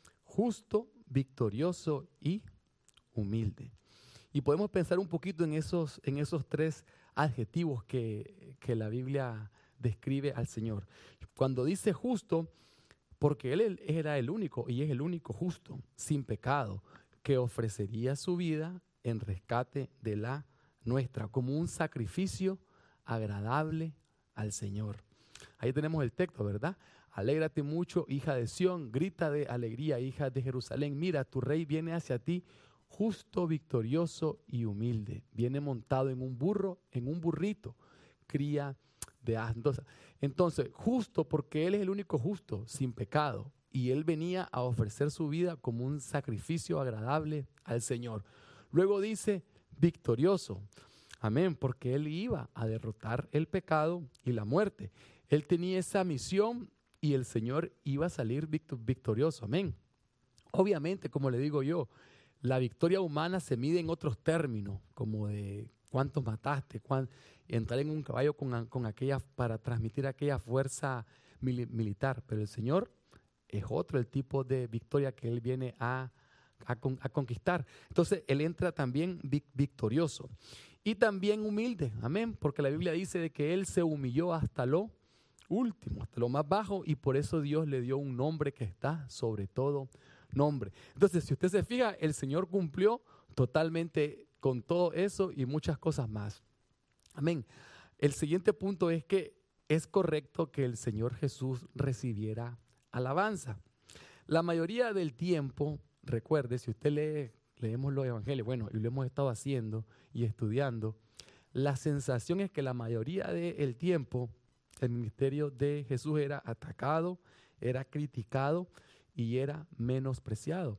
justo, victorioso y humilde. Y podemos pensar un poquito en esos, en esos tres adjetivos que, que la Biblia describe al Señor. Cuando dice justo, porque Él era el único y es el único justo, sin pecado, que ofrecería su vida en rescate de la nuestra, como un sacrificio agradable al Señor. Ahí tenemos el texto, ¿verdad? Alégrate mucho, hija de Sión, grita de alegría, hija de Jerusalén. Mira, tu rey viene hacia ti, justo, victorioso y humilde. Viene montado en un burro, en un burrito, cría de asno. Entonces, entonces, justo porque Él es el único justo, sin pecado, y Él venía a ofrecer su vida como un sacrificio agradable al Señor. Luego dice, victorioso. Amén, porque Él iba a derrotar el pecado y la muerte. Él tenía esa misión y el Señor iba a salir victorioso. Amén. Obviamente, como le digo yo, la victoria humana se mide en otros términos, como de cuántos mataste, cuán, entrar en un caballo con, con aquella, para transmitir aquella fuerza mili, militar. Pero el Señor es otro el tipo de victoria que Él viene a, a, a conquistar. Entonces, Él entra también victorioso y también humilde. Amén, porque la Biblia dice de que Él se humilló hasta lo último, hasta lo más bajo, y por eso Dios le dio un nombre que está sobre todo nombre. Entonces, si usted se fija, el Señor cumplió totalmente con todo eso y muchas cosas más. Amén. El siguiente punto es que es correcto que el Señor Jesús recibiera alabanza. La mayoría del tiempo, recuerde, si usted lee, leemos los evangelios, bueno, y lo hemos estado haciendo y estudiando, la sensación es que la mayoría del tiempo el ministerio de Jesús era atacado, era criticado y era menospreciado.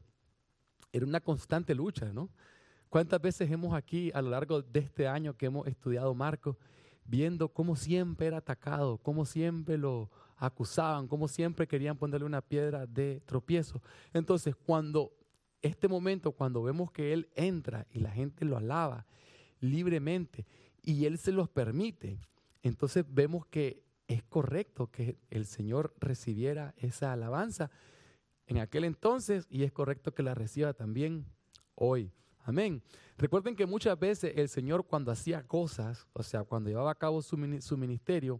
Era una constante lucha, ¿no? ¿Cuántas veces hemos aquí a lo largo de este año que hemos estudiado Marcos, viendo cómo siempre era atacado, cómo siempre lo acusaban, cómo siempre querían ponerle una piedra de tropiezo? Entonces, cuando este momento, cuando vemos que Él entra y la gente lo alaba libremente y Él se los permite, entonces vemos que es correcto que el Señor recibiera esa alabanza en aquel entonces y es correcto que la reciba también hoy. Amén. Recuerden que muchas veces el Señor, cuando hacía cosas, o sea, cuando llevaba a cabo su, su ministerio,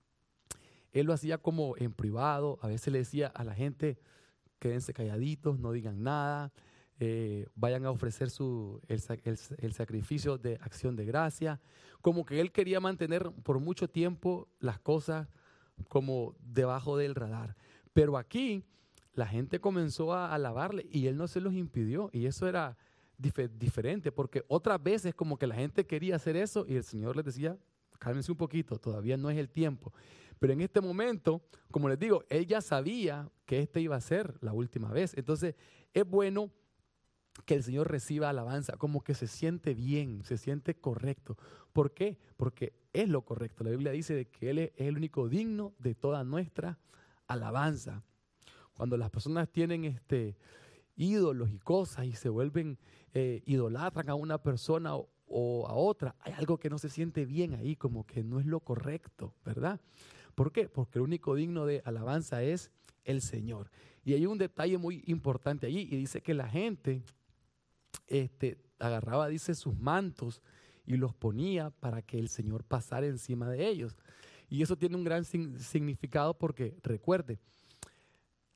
Él lo hacía como en privado. A veces le decía a la gente, quédense calladitos, no digan nada, eh, vayan a ofrecer su, el, el, el sacrificio de acción de gracia. Como que Él quería mantener por mucho tiempo las cosas como debajo del radar. Pero aquí la gente comenzó a alabarle y Él no se los impidió, y eso era dif- diferente, porque otras veces como que la gente quería hacer eso y el Señor les decía, cálmense un poquito, todavía no es el tiempo. Pero en este momento, como les digo, Él ya sabía que esta iba a ser la última vez. Entonces es bueno que el Señor reciba alabanza, como que se siente bien, se siente correcto. ¿Por qué? Porque es lo correcto. La Biblia dice de que Él es el único digno de toda nuestra alabanza. Cuando las personas tienen este, ídolos y cosas y se vuelven, eh, idolatran a una persona o, o a otra, hay algo que no se siente bien ahí, como que no es lo correcto, ¿verdad? ¿Por qué? Porque el único digno de alabanza es el Señor. Y hay un detalle muy importante allí, y dice que la gente este, agarraba, dice, sus mantos y los ponía para que el Señor pasara encima de ellos. Y eso tiene un gran sin, significado porque, recuerde,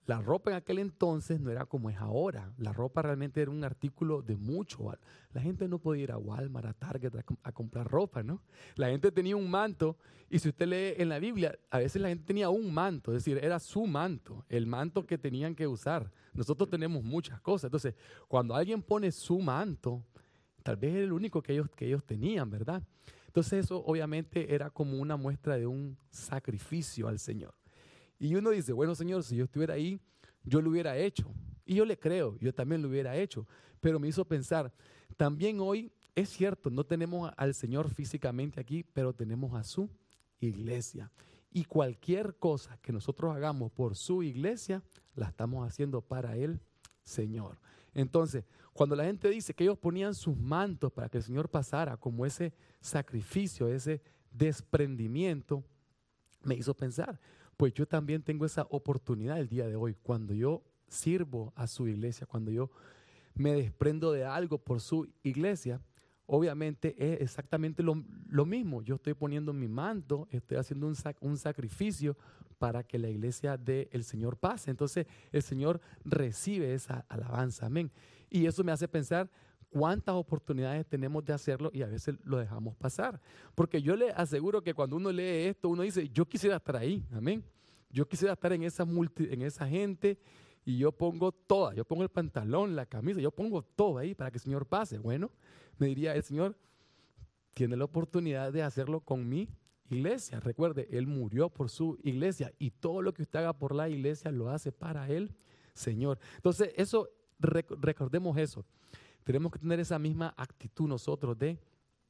La ropa en aquel entonces no era como es ahora. La ropa realmente era un artículo de mucho valor. La gente no podía ir a Walmart, a Target a, a comprar ropa, ¿no? La gente tenía un manto y si usted lee en la Biblia, a veces la gente tenía un manto, es decir, era su manto, el manto que tenían que usar. Nosotros tenemos muchas cosas. Entonces, cuando alguien pone su manto, tal vez era el único que ellos, que ellos tenían, ¿verdad? Entonces eso obviamente era como una muestra de un sacrificio al Señor. Y uno dice, bueno, Señor, si yo estuviera ahí, yo lo hubiera hecho. Y yo le creo, yo también lo hubiera hecho. Pero me hizo pensar, también hoy es cierto, no tenemos al Señor físicamente aquí, pero tenemos a su iglesia. Y cualquier cosa que nosotros hagamos por su iglesia, la estamos haciendo para el Señor. Entonces, cuando la gente dice que ellos ponían sus mantos para que el Señor pasara como ese sacrificio, ese desprendimiento, me hizo pensar, pues yo también tengo esa oportunidad el día de hoy. Cuando yo sirvo a su iglesia, cuando yo me desprendo de algo por su iglesia, obviamente es exactamente lo, lo mismo. Yo estoy poniendo mi manto, estoy haciendo un, sac, un sacrificio para que la iglesia del Señor pase. Entonces el Señor recibe esa alabanza. Amén. Y eso me hace pensar cuántas oportunidades tenemos de hacerlo y a veces lo dejamos pasar. Porque yo le aseguro que cuando uno lee esto, uno dice, yo quisiera estar ahí. Amén. Yo quisiera estar en esa, multi, en esa gente y yo pongo toda, yo pongo el pantalón, la camisa, yo pongo todo ahí para que el Señor pase. Bueno, me diría el Señor, tiene la oportunidad de hacerlo con mi iglesia. Recuerde, Él murió por su iglesia y todo lo que usted haga por la iglesia lo hace para el Señor. Entonces, eso, rec recordemos eso. Tenemos que tener esa misma actitud nosotros de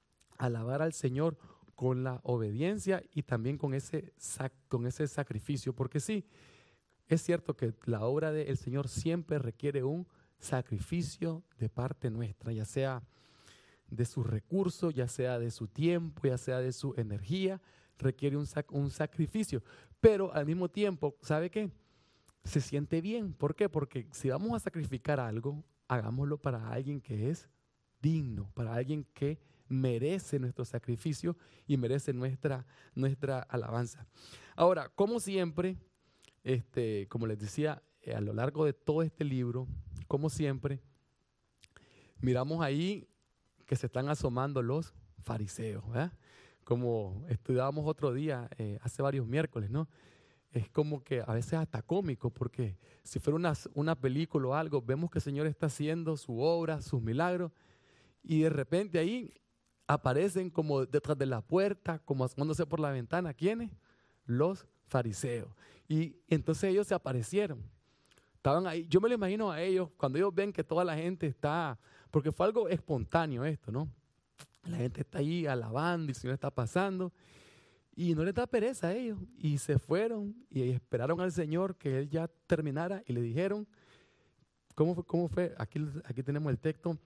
alabar al Señor con la obediencia y también con ese, sac con ese sacrificio. Porque sí, es cierto que la obra del Señor siempre requiere un sacrificio de parte nuestra, ya sea de sus recursos, ya sea de su tiempo, ya sea de su energía, requiere un, sac un sacrificio. Pero al mismo tiempo, ¿sabe qué? Se siente bien. ¿Por qué? Porque si vamos a sacrificar algo, hagámoslo para alguien que es digno, para alguien que merece nuestro sacrificio y merece nuestra, nuestra alabanza. Ahora, como siempre, este, como les decía, eh, a lo largo de todo este libro, como siempre, miramos ahí que se están asomando los fariseos, ¿verdad? Como estudiábamos otro día, eh, hace varios miércoles, ¿no? Es como que a veces hasta cómico, porque si fuera una, una película o algo, vemos que el Señor está haciendo su obra, sus milagros, y de repente ahí aparecen como detrás de la puerta, como asomándose por la ventana. ¿Quiénes? Los fariseos. Y entonces ellos se aparecieron. Estaban ahí. Yo me lo imagino a ellos, cuando ellos ven que toda la gente está, porque fue algo espontáneo esto, ¿no? La gente está ahí alabando y el Señor está pasando. Y no les da pereza a ellos. Y se fueron y esperaron al Señor que Él ya terminara y le dijeron, ¿cómo fue? ¿Cómo fue? Aquí, aquí tenemos el texto.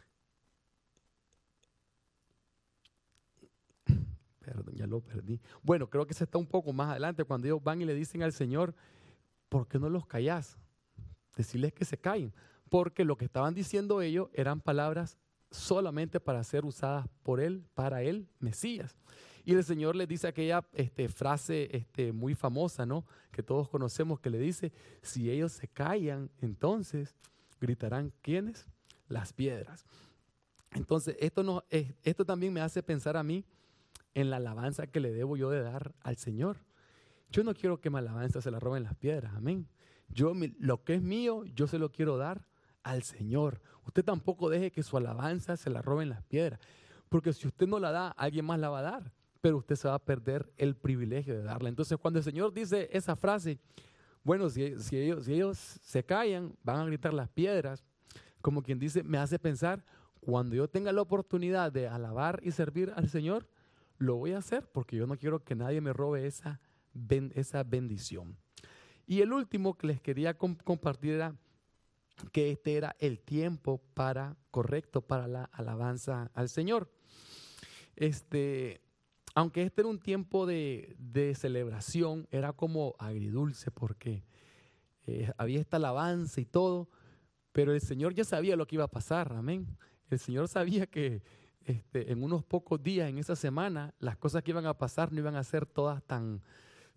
Perdón, ya lo perdí. Bueno, creo que se está un poco más adelante cuando ellos van y le dicen al Señor, ¿por qué no los callás? Decirles que se callen. Porque lo que estaban diciendo ellos eran palabras solamente para ser usadas por Él, para Él, Mesías. Y el Señor les dice aquella este, frase este, muy famosa, ¿no? Que todos conocemos, que le dice, si ellos se callan, entonces gritarán, ¿quiénes? Las piedras. Entonces, esto, no, esto también me hace pensar a mí en la alabanza que le debo yo de dar al Señor. Yo no quiero que mi alabanza se la roben las piedras, amén. Yo, lo que es mío, yo se lo quiero dar al Señor. Usted tampoco deje que su alabanza se la roben las piedras, porque si usted no la da, alguien más la va a dar, pero usted se va a perder el privilegio de darla. Entonces, cuando el Señor dice esa frase, bueno, si, si, ellos, si ellos se callan, van a gritar las piedras, como quien dice, me hace pensar, cuando yo tenga la oportunidad de alabar y servir al Señor, lo voy a hacer porque yo no quiero que nadie me robe esa, ben, esa bendición. Y el último que les quería comp compartir era que este era el tiempo para, correcto para la alabanza al Señor. Este, aunque este era un tiempo de, de celebración, era como agridulce porque eh, había esta alabanza y todo, pero el Señor ya sabía lo que iba a pasar, amén. El Señor sabía que Este, en unos pocos días, en esa semana, las cosas que iban a pasar no iban a ser todas tan,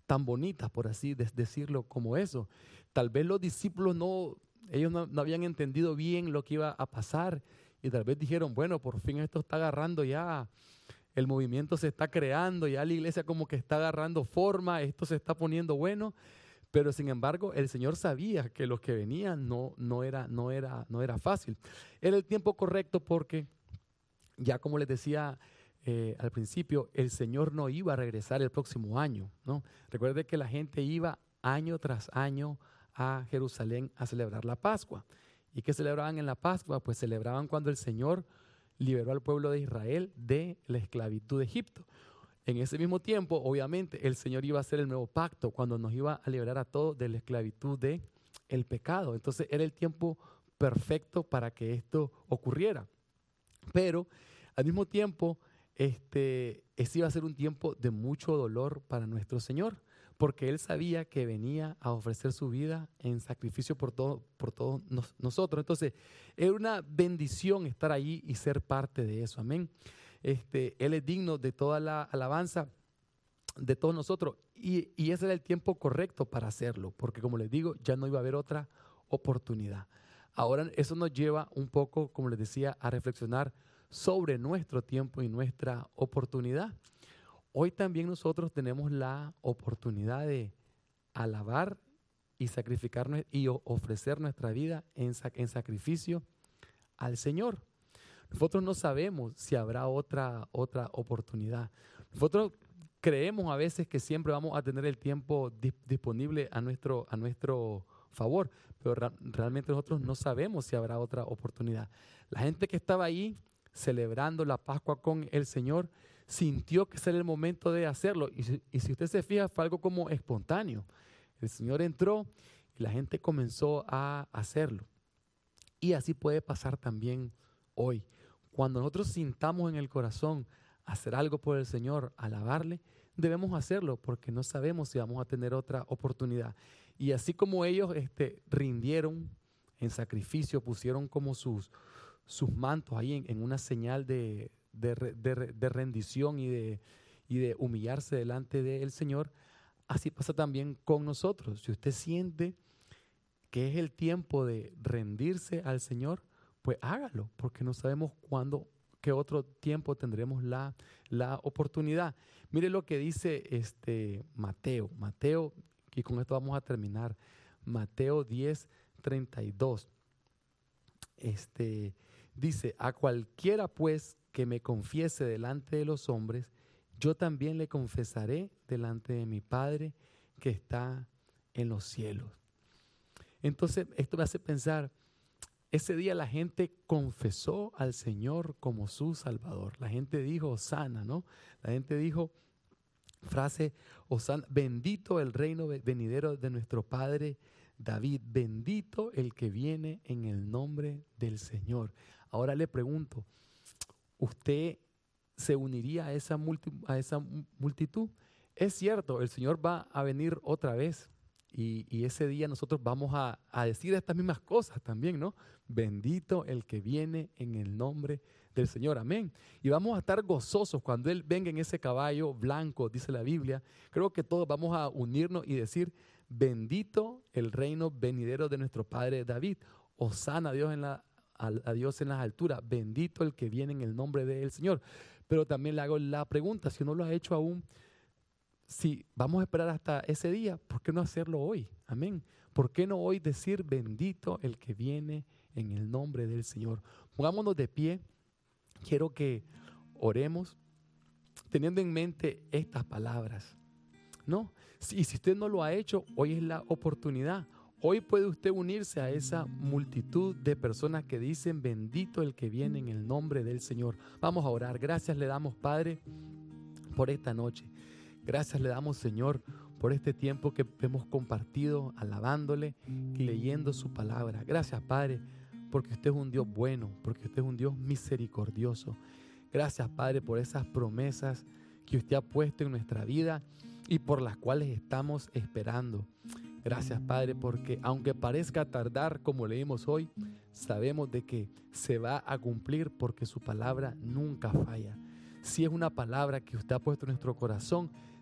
tan bonitas, por así decirlo, como eso. Tal vez los discípulos no, ellos no, no habían entendido bien lo que iba a pasar y tal vez dijeron, bueno, por fin esto está agarrando ya, el movimiento se está creando, ya la iglesia como que está agarrando forma, esto se está poniendo bueno, pero sin embargo el Señor sabía que los que venían no, no, era, no, era, no era fácil. Era el tiempo correcto porque ya como les decía, Eh, al principio, el Señor no iba a regresar el próximo año, ¿no? Recuerde que la gente iba año tras año a Jerusalén a celebrar la Pascua. ¿Y qué celebraban en la Pascua? Pues celebraban cuando el Señor liberó al pueblo de Israel de la esclavitud de Egipto. En ese mismo tiempo, obviamente, el Señor iba a hacer el nuevo pacto cuando nos iba a liberar a todos de la esclavitud de el pecado. Entonces era el tiempo perfecto para que esto ocurriera. Pero al mismo tiempo, Este, ese iba a ser un tiempo de mucho dolor para nuestro Señor, porque Él sabía que venía a ofrecer su vida en sacrificio por, todo, por todos nos, nosotros. Entonces, era una bendición estar ahí y ser parte de eso. Amén. Este, Él es digno de toda la alabanza de todos nosotros y, y ese era el tiempo correcto para hacerlo, porque como les digo, ya no iba a haber otra oportunidad. Ahora, eso nos lleva un poco, como les decía, a reflexionar sobre nuestro tiempo y nuestra oportunidad. Hoy también nosotros tenemos la oportunidad de alabar y sacrificar y ofrecer nuestra vida en, en sacrificio al Señor. Nosotros no sabemos si habrá otra, otra oportunidad. Nosotros creemos a veces que siempre vamos a tener el tiempo di- disponible a nuestro, a nuestro favor, pero ra- realmente nosotros no sabemos si habrá otra oportunidad. La gente que estaba ahí celebrando la Pascua con el Señor, sintió que ese era el momento de hacerlo. Y si, y si usted se fija, fue algo como espontáneo. El Señor entró y la gente comenzó a hacerlo. Y así puede pasar también hoy. Cuando nosotros sintamos en el corazón hacer algo por el Señor, alabarle, debemos hacerlo porque no sabemos si vamos a tener otra oportunidad. Y así como ellos este, rindieron en sacrificio, pusieron como sus sus mantos ahí en, en una señal de, de, de, de rendición y de, y de humillarse delante del Señor, así pasa también con nosotros. Si usted siente que es el tiempo de rendirse al Señor, pues hágalo, porque no sabemos cuándo, qué otro tiempo tendremos la, la oportunidad. Mire lo que dice este Mateo, Mateo, y con esto vamos a terminar, Mateo diez, treinta y dos. Este... Dice, a cualquiera pues que me confiese delante de los hombres, yo también le confesaré delante de mi Padre que está en los cielos. Entonces, esto me hace pensar, ese día la gente confesó al Señor como su Salvador. La gente dijo, Hosana, ¿no? La gente dijo, frase, Hosana, bendito el reino venidero de nuestro Padre David, bendito el que viene en el nombre del Señor. Ahora le pregunto, ¿usted se uniría a esa, multi, a esa multitud? Es cierto, el Señor va a venir otra vez y, y ese día nosotros vamos a, a decir estas mismas cosas también, ¿no? Bendito el que viene en el nombre del Señor, amén. Y vamos a estar gozosos cuando Él venga en ese caballo blanco, dice la Biblia. Creo que todos vamos a unirnos y decir, bendito el reino venidero de nuestro Padre David. Hosana a Dios en la a Dios en las alturas, bendito el que viene en el nombre del Señor. Pero también le hago la pregunta, si no lo ha hecho aún, si vamos a esperar hasta ese día, ¿por qué no hacerlo hoy? Amén. ¿Por qué no hoy decir bendito el que viene en el nombre del Señor? Pongámonos de pie, quiero que oremos teniendo en mente estas palabras, ¿no? Y si usted no lo ha hecho, hoy es la oportunidad. Hoy puede usted unirse a esa multitud de personas que dicen bendito el que viene en el nombre del Señor. Vamos a orar. Gracias le damos, Padre, por esta noche. Gracias le damos, Señor, por este tiempo que hemos compartido alabándole y leyendo su palabra. Gracias, Padre, porque usted es un Dios bueno, porque usted es un Dios misericordioso. Gracias, Padre, por esas promesas que usted ha puesto en nuestra vida y por las cuales estamos esperando. Gracias, Padre, porque aunque parezca tardar, como leímos hoy, sabemos de que se va a cumplir porque su palabra nunca falla. Si es una palabra que usted ha puesto en nuestro corazón,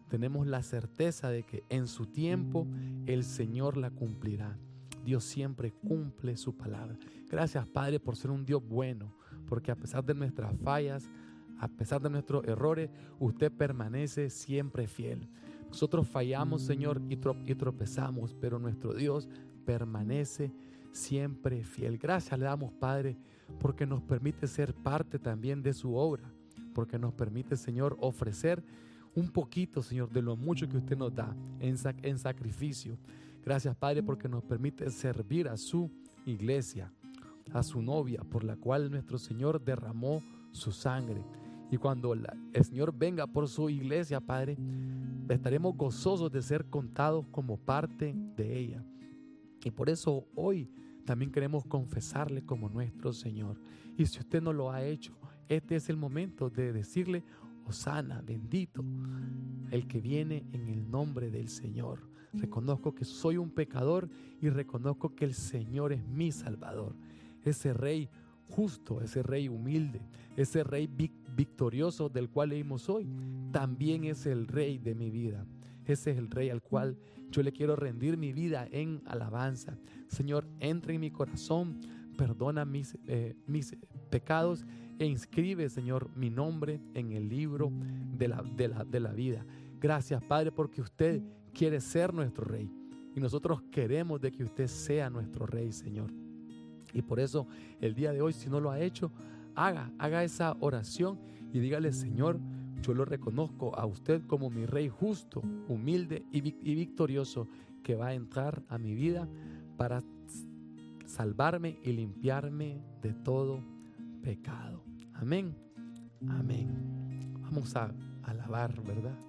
tenemos la certeza de que en su tiempo el Señor la cumplirá. Dios siempre cumple su palabra. Gracias, Padre, por ser un Dios bueno, porque a pesar de nuestras fallas, a pesar de nuestros errores, usted permanece siempre fiel. Nosotros fallamos, Señor, y, tro- y tropezamos, pero nuestro Dios permanece siempre fiel. Gracias le damos, Padre, porque nos permite ser parte también de su obra, porque nos permite, Señor, ofrecer un poquito, Señor, de lo mucho que usted nos da en, sac- en sacrificio. Gracias, Padre, porque nos permite servir a su iglesia, a su novia, por la cual nuestro Señor derramó su sangre. Y cuando la, el Señor venga por su iglesia, Padre, estaremos gozosos de ser contados como parte de ella. Y por eso hoy también queremos confesarle como nuestro Señor. Y si usted no lo ha hecho, este es el momento de decirle: Hosana, bendito el que viene en el nombre del Señor. Reconozco que soy un pecador y reconozco que el Señor es mi Salvador. Ese Rey justo, ese Rey humilde, ese Rey victorioso del cual leímos hoy, también es el Rey de mi vida. Ese es el Rey al cual yo le quiero rendir mi vida en alabanza. Señor, entra en mi corazón, perdona mis, eh, mis pecados e inscribe, Señor, mi nombre en el libro de la, de la, de la vida. Gracias, Padre, porque usted quiere ser nuestro Rey y nosotros queremos de que usted sea nuestro Rey, Señor. Y por eso el día de hoy, si no lo ha hecho, haga, haga esa oración y dígale: Señor, yo lo reconozco a usted como mi Rey justo, humilde y, y victorioso, que va a entrar a mi vida para salvarme y limpiarme de todo pecado. Amén, amén. Vamos a alabar, ¿verdad?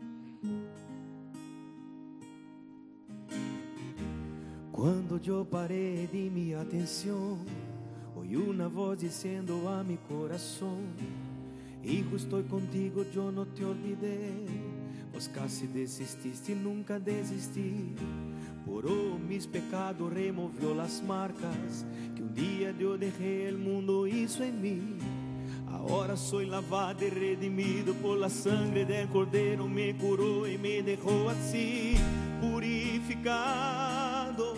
Quando eu parei de mi atención, oí una voz diciendo a mi corazón: Hijo, estoy contigo, yo no te olvidé. Vos casi desististe y nunca desistí. Por oh, mis pecados removió las marcas que un día yo dejé, el mundo hizo en mí. Ahora soy lavado y redimido por la sangre del Cordero. Me curó y me dejó así, purificado,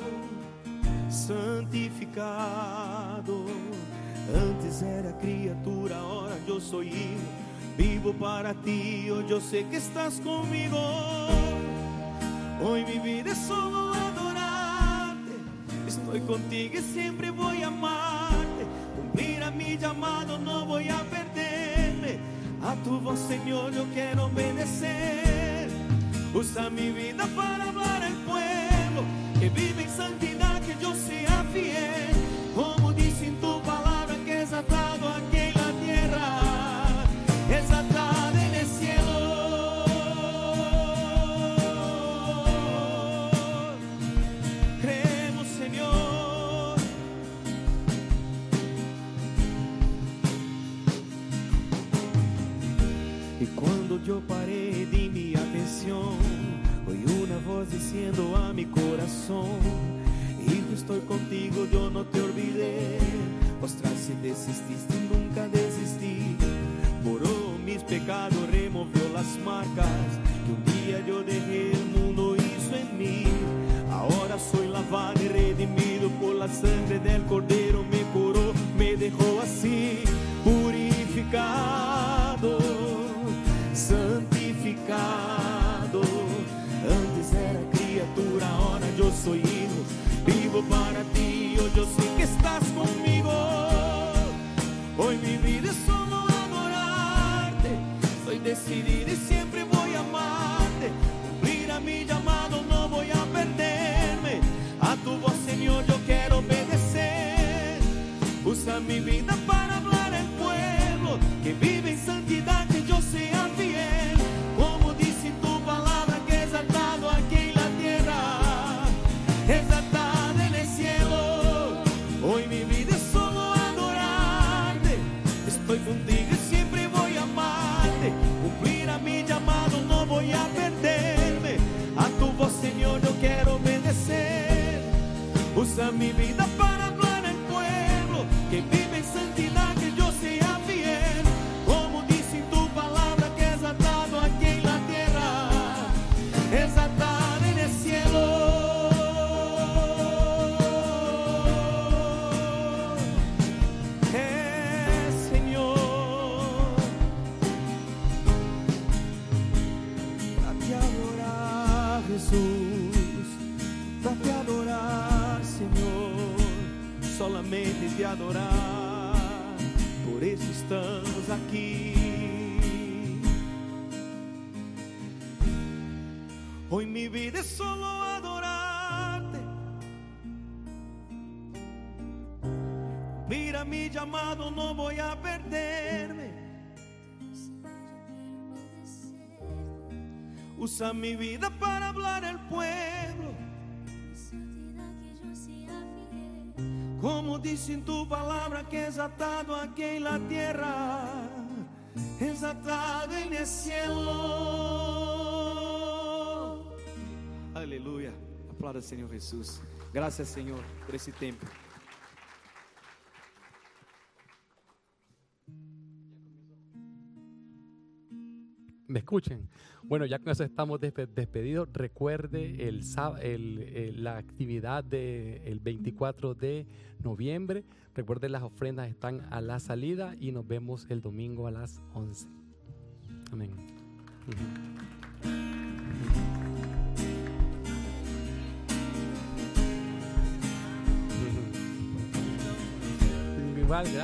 santificado. Antes era criatura, ahora yo soy hijo. Vivo para ti, hoy yo sé que estás conmigo. Hoy mi vida es solo adorarte. Estoy contigo y siempre voy a amarte. Cumplir a mi llamado, no voy a perderme. A tu voz, Señor, yo quiero obedecer. Usa mi vida para hablar al pueblo que vive en santidad, que yo sea fiel. Como dice en tu palabra, que es atado aquí en la tierra, es atado en el cielo. Creemos, Señor. Y cuando yo paré di mi atención, oí una voz diciendo a mi corazón: Hijo, estoy contigo, yo no te olvidé. Ostras, si desististe, nunca desistí. Borró mis pecados, removió las marcas que un día yo dejé, el mundo hizo en mí. Ahora soy lavado y redimido por la sangre del Cordero. Me curó, me dejó así, purificado, santificado. Antes era criatura, ahora yo soy hijo. Vivo para ti, hoy yo sé que estás conmigo. Hoy mi vida es solo adorarte. Soy decidido y siempre voy a amarte. Cumplir a mi llamado, no voy a perderme. A tu voz, Señor, yo quiero obedecer. Usa mi vida para hablar al pueblo que vive en santidad, que yo sea fiel. Como dice en tu palabra, que es atado aquí en la tierra, es atado en el cielo. Hoy mi vida es solo adorarte. Estoy contigo y siempre voy a amarte. Cumplir a mi llamado, no voy a perderme. A tu voz, Señor, yo quiero obedecer. Usa mi vida para hablar al pueblo que vive en santidad, que yo sea fiel. Como dice en tu palabra, que es atado aquí en la tierra, Jesús, date a adorar, Señor, solamente te adorar, por eso estamos aquí. Hoy mi vida es solo adorarte. Mira mi llamado, no voy a perderme. Usa mi vida para hablar al pueblo, como dice en tu palabra, que es atado aquí en la tierra, es atado en el cielo. Aleluya. Aplauda al Señor Jesús. Gracias, Señor, por ese tiempo. ¿Me escuchen? Bueno, ya con eso estamos despe- despedidos. Recuerde el, sá- el, el- la actividad del veinticuatro de noviembre. Recuerde, las ofrendas están a la salida y nos vemos el domingo a las once. Amén. Ujú. Ujú. Igual, ya.